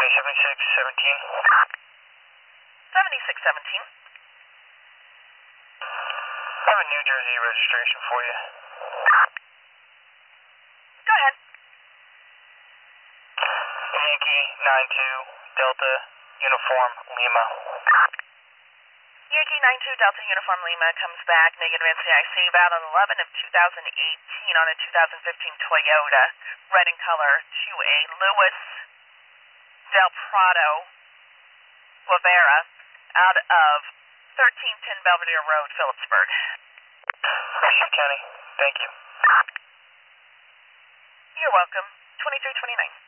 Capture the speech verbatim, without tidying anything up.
seventy-six seventeen. seventy-six seventeen. I have a New Jersey registration for you. Go ahead. Yankee nine two Delta Uniform Lima. Yankee nine two Delta Uniform Lima comes back. Negative N C I C about an eleven of two thousand eighteen on a two thousand fifteen Toyota. Red in color to a Lewis Del Prado Guevara out of thirteen ten Belvedere Road, Phillipsburg. County. Thank you. You're welcome. twenty-three twenty-nine.